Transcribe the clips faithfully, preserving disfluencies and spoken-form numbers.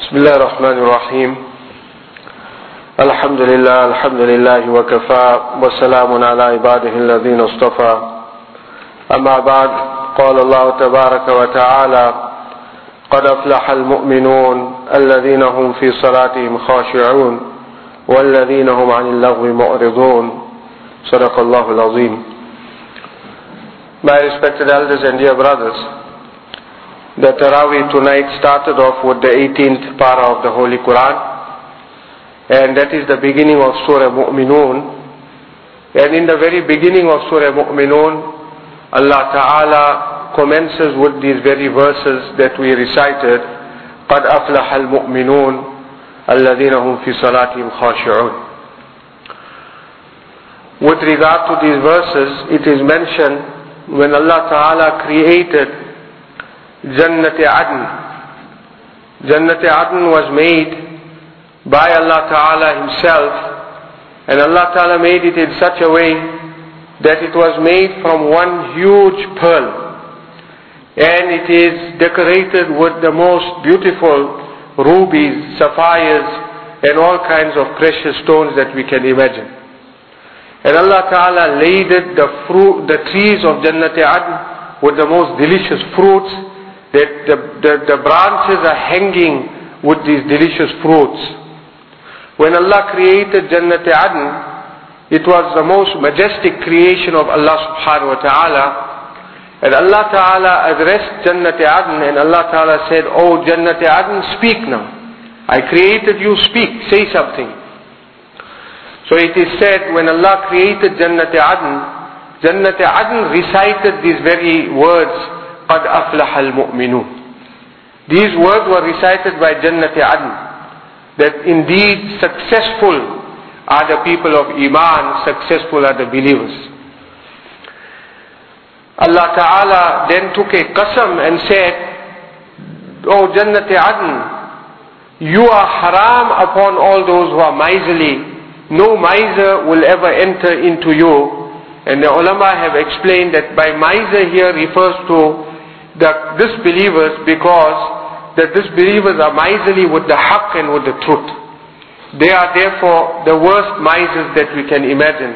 بسم الله الرحمن الرحيم الحمد لله الحمد لله وكفى وسلام على عباده الذين اصطفى أما بعد قال الله تبارك وتعالى قد أفلح المؤمنون الذين هم في صلاتهم خاشعون والذين هم عن اللغو معرضون صدق الله العظيم. My respected elders and dear brothers, the Taraweeh tonight started off with the eighteenth para of the Holy Quran, and that is the beginning of Surah Mu'minun. And in the very beginning of Surah Mu'minun, Allah Ta'ala commences with these very verses that we recited, قَدْ أَفْلَحَ الْمُؤْمِنُونَ الَّذِينَ هُمْ فِي صَلَاتِهِمْ خَاشِعُونَ. With regard to these verses, it is mentioned when Allah Ta'ala created Jannat Adn. Jannat Adn was made by Allah Ta'ala Himself, and Allah Ta'ala made it in such a way that it was made from one huge pearl, and it is decorated with the most beautiful rubies, sapphires, and all kinds of precious stones that we can imagine. And Allah Ta'ala laded the fruit, the trees of Jannat Adn with the most delicious fruits, that the, the, the branches are hanging with these delicious fruits. When Allah created Jannat Adn, it was the most majestic creation of Allah subhanahu wa ta'ala. And Allah ta'ala addressed Jannat Adn, and Allah ta'ala said, "Oh Jannat Adn, speak now. I created you, speak, say something." So it is said, when Allah created Jannat Adn, Jannat Adn recited these very words, قَدْ أَفْلَحَ الْمُؤْمِنُونَ. These words were recited by Jannat Adn, that indeed successful are the people of Iman, successful are the believers. Allah Ta'ala then took a qasam and said, "Oh Jannat Adn, you are haram upon all those who are miserly. No miser will ever enter into you." And the ulama have explained that by miser here refers to the disbelievers, because the disbelievers are miserly with the haqq and with the truth. They are therefore the worst misers that we can imagine.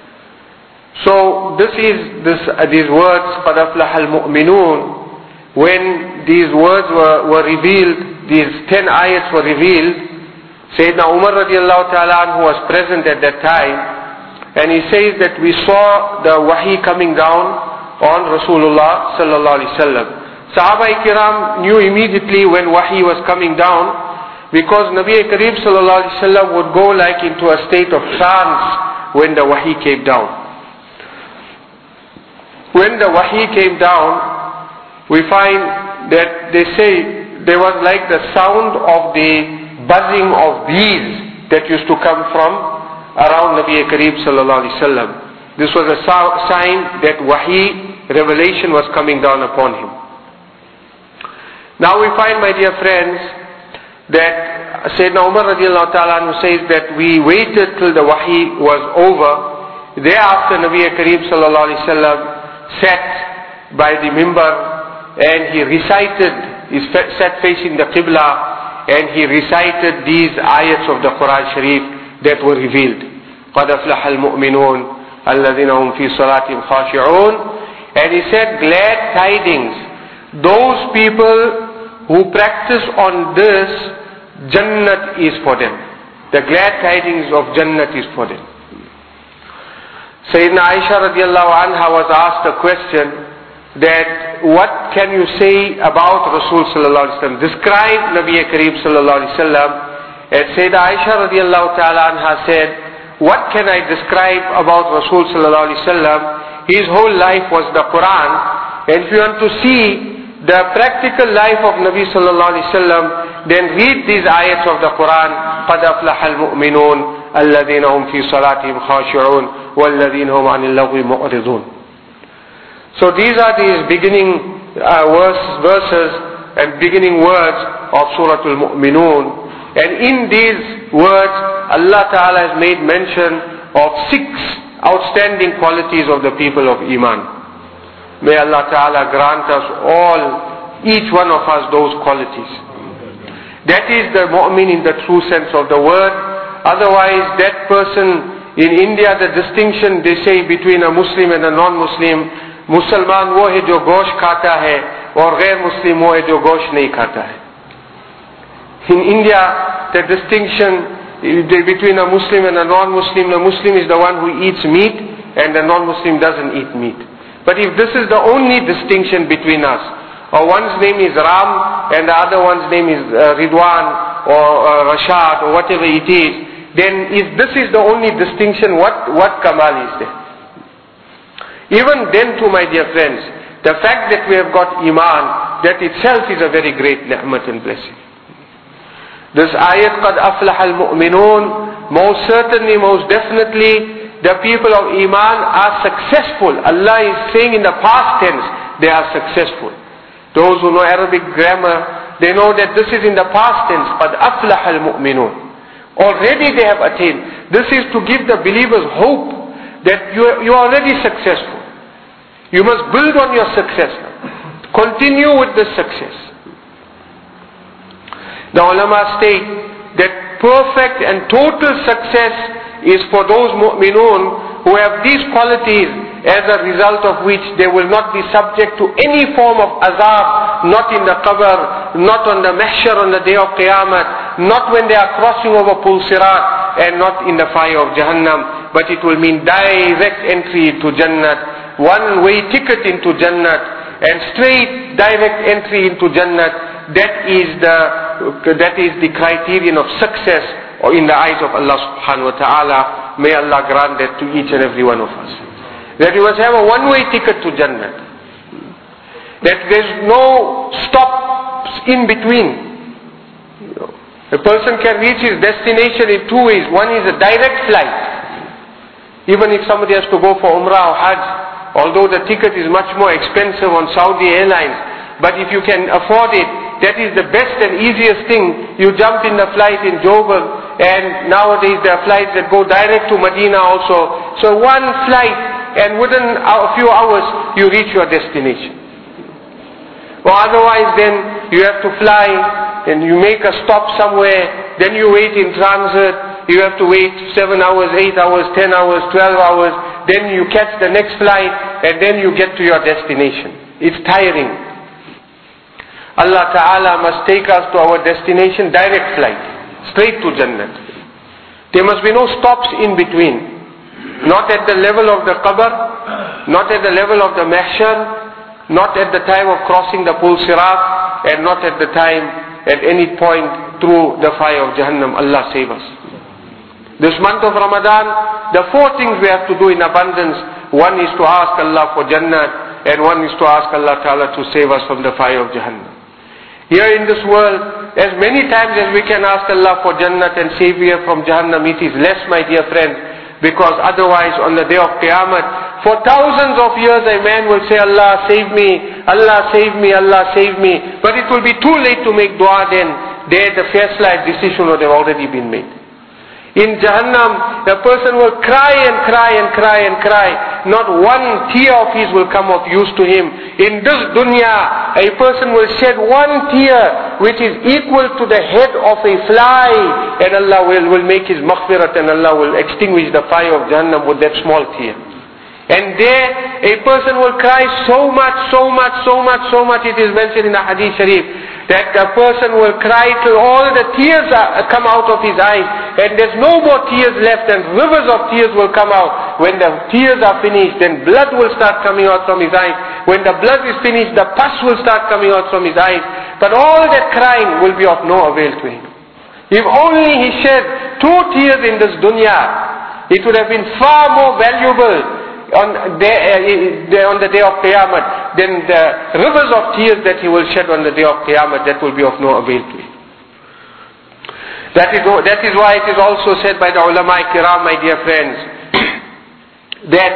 So this is this uh, these words, قَدْ أَفْلَحَ الْمُؤْمِنُونَ. When these words were, were revealed, these ten ayats were revealed, Sayyidina Umar radiallahu ta'ala anhu was present at that time, and he says that we saw the wahi coming down on Rasulullah sallallahu alaihi wasallam. Sahaba kiram knew immediately when wahi was coming down, because Nabi Kareem sallallahu alaihi wasallam would go like into a state of trance when the wahi came down. When the wahi came down, we find that they say there was like the sound of the buzzing of bees that used to come from around Nabi Kareem sallallahu alaihi wasallam. This was a sign that wahi, revelation, was coming down upon him. Now we find, my dear friends, that Sayyidina Umar radiallahu ta'ala anhu says that we waited till the wahi was over. Thereafter Nabi Kareem sallallahu alaihi wasallam sat by the mimbar, and he recited, he sat facing the Qibla, and he recited these ayats of the Quran Sharif that were revealed. قَدْ أَفْلَحَ الْمُؤْمِنُونَ الَّذِينَ هُمْ فِي صَلَاتِهِمْ خَاشِعُونَ. And he said, glad tidings, those people who practice on this, Jannat is for them. The glad tidings of Jannat is for them. Sayyidina Aisha radiallahu anha was asked a question, that what can you say about Rasul sallallahu alaihi wasallam? Describe Nabi Kareem sallallahu alaihi wasallam. And Sayyidina Aisha radiallahu ta'ala anha said, what can I describe about Rasul sallallahu alaihi wasallam? His whole life was the Quran. And if you want to see the practical life of Nabi sallallahu alaihi wasallam, then read these ayats of the Quran. قَدْ أَفْلَحَ الْمُؤْمِنُونَ الَّذِينَ هُمْ فِي صَلَاتِهِمْ خَاشِعُونَ وَالَّذِينَ هُمْ عَنِ اللَّغْوِ مُعْرِضُونَ. So these are these beginning uh, verse, verses and beginning words of Surah Al-Mu'minun. And in these words, Allah Ta'ala has made mention of six outstanding qualities of the people of Iman. May Allah Ta'ala grant us all, each one of us, those qualities. That is the mu'min in the true sense of the word. Otherwise, that person in India, the distinction they say between a Muslim and a non-Muslim, Musalman wo hai jo gosht khata hai aur ghair Muslim wo hai jo gosht nahi khata hai. In India, the distinction between a Muslim and a non-Muslim, the Muslim is the one who eats meat and the non-Muslim doesn't eat meat. But if this is the only distinction between us, or one's name is Ram and the other one's name is uh, Ridwan or uh, Rashad or whatever it is, then if this is the only distinction, what, what Kamal is there? Even then too, my dear friends, the fact that we have got Iman, that itself is a very great ni'mat and blessing. This ayat, قَدْ أَفْلَحَ الْمُؤْمِنُونَ, most certainly, most definitely, the people of Iman are successful. Allah is saying in the past tense, they are successful. Those who know Arabic grammar, they know that this is in the past tense, قَدْ أَفْلَحَ الْمُؤْمِنُونَ. Already they have attained. This is to give the believers hope that you are, you are already successful. You must build on your success. Continue with this success. The ulama state that perfect and total success is for those mu'minun who have these qualities, as a result of which they will not be subject to any form of azab, not in the qabr, not on the mahshar on the day of qiyamah, not when they are crossing over Pul Sirat, and not in the fire of Jahannam, but it will mean direct entry into Jannat, one way ticket into Jannat, and straight direct entry into Jannat. That is the that is the criterion of success or in the eyes of Allah subhanahu wa ta'ala. May Allah grant that to each and every one of us. That you must have a one-way ticket to Jannah. That there's no stops in between. You know, a person can reach his destination in two ways. One is a direct flight. Even if somebody has to go for Umrah or Hajj, although the ticket is much more expensive on Saudi Airlines, but if you can afford it, that is the best and easiest thing. You jump in the flight in Jobel, and nowadays there are flights that go direct to Medina also. So one flight, and within a few hours you reach your destination. Or otherwise then you have to fly, and you make a stop somewhere, then you wait in transit, you have to wait seven hours, eight hours, ten hours, twelve hours, then you catch the next flight, and then you get to your destination. It's tiring. Allah Ta'ala must take us to our destination, direct flight, straight to Jannah. There must be no stops in between. Not at the level of the qabr, not at the level of the mahshar, not at the time of crossing the Pul Sirat, and not at the time, at any point through the fire of Jahannam. Allah save us. This month of Ramadan, the four things we have to do in abundance. One is to ask Allah for Jannah, and one is to ask Allah Ta'ala to save us from the fire of Jahannam. Here in this world, as many times as we can ask Allah for Jannah and Savior from Jahannam, it is less, my dear friends, because otherwise on the day of Qiyamah, for thousands of years a man will say, Allah save me, Allah save me, Allah save me, but it will be too late to make dua then. There the first life decision would have already been made. In Jahannam, the person will cry and cry and cry and cry. Not one tear of his will come of use to him. In this dunya, a person will shed one tear which is equal to the head of a fly, and Allah will, will make his maghfirat, and Allah will extinguish the fire of Jahannam with that small tear. And there, a person will cry so much, so much, so much, so much. It is mentioned in the Hadith Sharif that a person will cry till all the tears are, come out of his eyes, and there's no more tears left, and rivers of tears will come out. When the tears are finished, then blood will start coming out from his eyes. When the blood is finished, the pus will start coming out from his eyes. But all that crying will be of no avail to him. If only he shed two tears in this dunya, it would have been far more valuable on the, uh, on the day of Qiyamah than the rivers of tears that he will shed on the day of Qiyamah. That will be of no avail to him. That is, that is why it is also said by the ulama kiram, my dear friends, that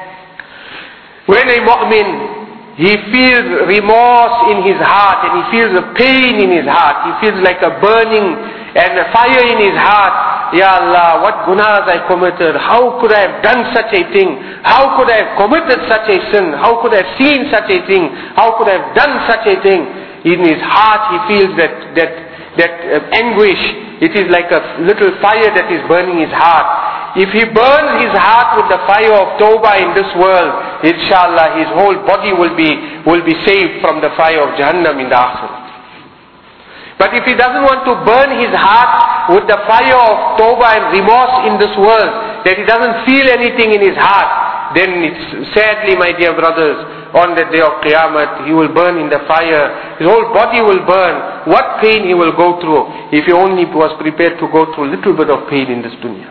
when a mu'min, he feels remorse in his heart, and he feels a pain in his heart, he feels like a burning and a fire in his heart. Ya Allah, what gunas I committed, how could I have done such a thing, how could I have committed such a sin, how could I have seen such a thing, how could I have done such a thing. In his heart he feels that, that that uh, anguish. It is like a little fire that is burning his heart. If he burns his heart with the fire of Tawbah in this world, inshallah his whole body will be will be saved from the fire of Jahannam in the Akhirah. But if he doesn't want to burn his heart with the fire of Tawbah and remorse in this world, that he doesn't feel anything in his heart, then it's sadly, my dear brothers, on the day of Qiyamah, he will burn in the fire. His whole body will burn. What pain he will go through if he only was prepared to go through a little bit of pain in this dunya.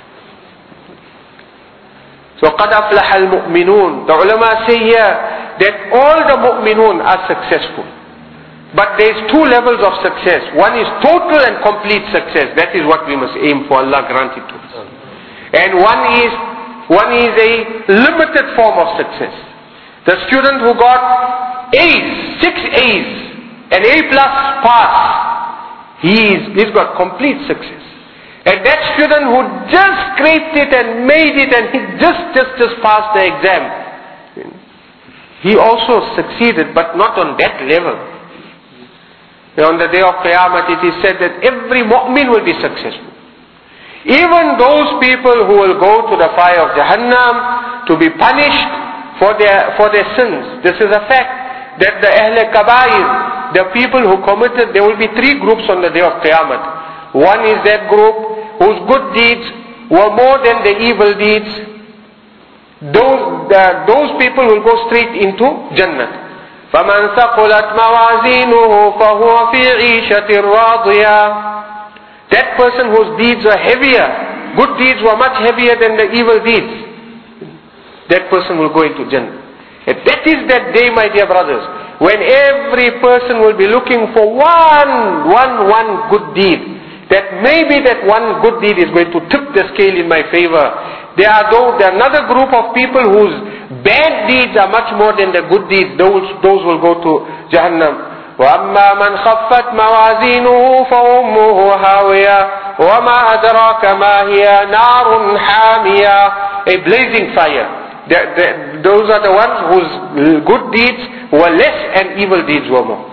So, قَدْ أَفْلَحَ الْمُؤْمِنُونَ. The ulama say here that all the mu'minun are successful. But there is two levels of success. One is total and complete success. That is what we must aim for. Allah grant it to us. And one is one is a limited form of success. The student who got A's, six A's, an A plus pass, he is, he's got complete success. And that student who just scraped it and made it and he just, just, just passed the exam, he also succeeded, but not on that level. On the day of Qiyamah it is said that every mu'min will be successful. Even those people who will go to the fire of Jahannam to be punished for their for their sins. This is a fact that the Ahl Kabair, the people who committed, there will be three groups on the day of Qiyamah. One is that group whose good deeds were more than the evil deeds. Those, the, those people will go straight into Jannah. فَمَنْ ثَقُلَتْ مَوَازِينُهُ فَهُوَ فِي عِيشَةٍ رَاضِيَةٍ. That person whose deeds are heavier, good deeds were much heavier than the evil deeds, that person will go into Jannah. And that is that day, my dear brothers, when every person will be looking for one, one, one good deed. That maybe that one good deed is going to tip the scale in my favor. There are, those, there are another group of people whose bad deeds are much more than the good deeds. Those, those will go to Jahannam. وَأَمَّا مَنْ خَفَّتْ مَوَازِينُهُ فَأُمُّهُ هَاوِيَةٌ وَمَا أَدْرَاكَ مَا هِيَ نَارٌ حَامِيَةٌ. A blazing fire. The, the, those are the ones whose good deeds were less and evil deeds were more.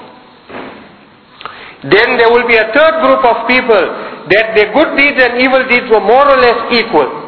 Then there will be a third group of people that their good deeds and evil deeds were more or less equal.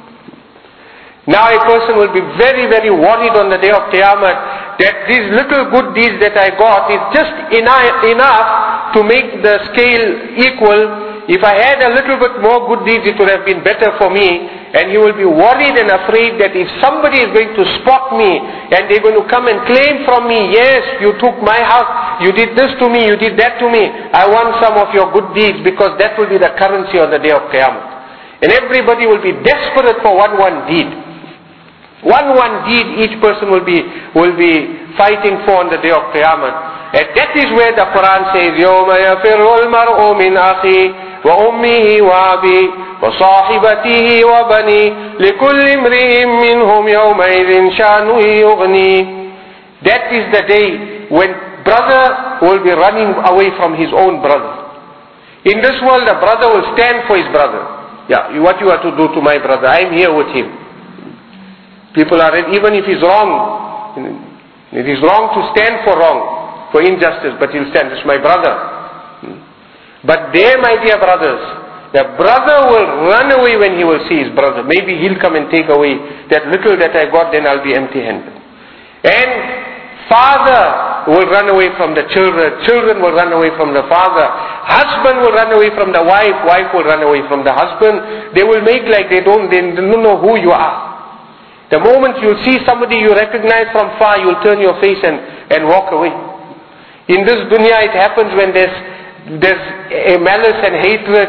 Now a person will be very, very worried on the day of Qiyamah that these little good deeds that I got is just enough, enough to make the scale equal. If I had a little bit more good deeds, it would have been better for me. And he will be worried and afraid that if somebody is going to spot me and they're going to come and claim from me, yes, you took my house, you did this to me, you did that to me, I want some of your good deeds, because that will be the currency on the day of Qiyamah. And everybody will be desperate for one one deed. One one deed each person will be will be fighting for on the day of Qiyamah. And that is where the Quran says, يَوْمَ يَفِرُّ الْمَرْءُ مِنْ أَخِيهِ وَأُمِّهِ وَأَبِيهِ وَصَاحِبَتِهِ وَبَنِيهِ لِكُلِّ امْرِئٍ مِّنْهُمْ يَوْمَئِذٍ شَأْنٌ يُغْنِيهِ. That is the day when brother will be running away from his own brother. In this world, the brother will stand for his brother. Yeah, what you are to do to my brother, I am here with him. People are, even if he's wrong, it is wrong to stand for wrong, for injustice, but he'll stand, it's my brother. But there, my dear brothers, the brother will run away when he will see his brother. Maybe he'll come and take away that little that I got, then I'll be empty-handed. And father will run away from the children, children will run away from the father, husband will run away from the wife, wife will run away from the husband. They will make like they don't, they don't know who you are. The moment you see somebody you recognize from far, you'll turn your face and, and walk away. In this dunya it happens when there's, there's a malice and hatred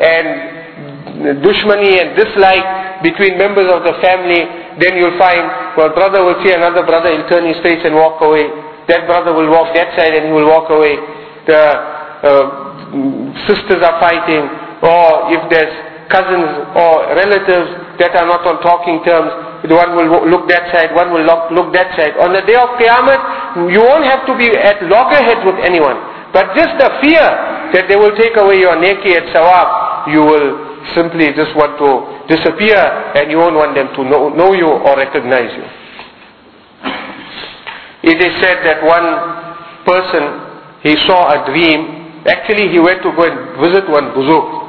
and dushmani and dislike between members of the family. Then you'll find, well, brother will see another brother, he'll turn his face and walk away. That brother will walk that side and he will walk away. The uh, sisters are fighting, or if there's cousins or relatives that are not on talking terms, one will look that side, one will look, look that side. On the day of Qiyamah, you won't have to be at loggerheads with anyone. But just the fear that they will take away your neki at sawab, you will simply just want to disappear and you won't want them to know, know you or recognize you. It is said that one person, he saw a dream actually he went to go and visit one buzurg.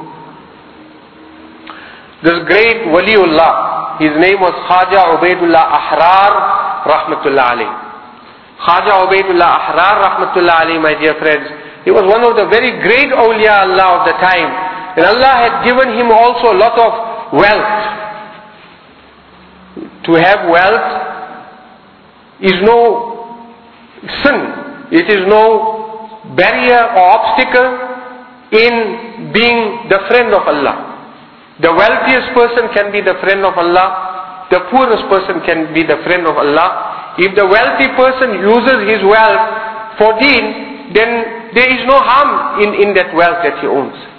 This great Waliullah, his name was Khaja Ubaidullah Ahrar Rahmatullah alayhi. Khaja Ubaidullah Ahrar Rahmatullah alayhi, my dear friends, he was one of the very great awliya Allah of the time. And Allah had given him also a lot of wealth. To have wealth is no sin. It is no barrier or obstacle in being the friend of Allah. The wealthiest person can be the friend of Allah. The poorest person can be the friend of Allah. If the wealthy person uses his wealth for deen, then there is no harm in, in that wealth that he owns.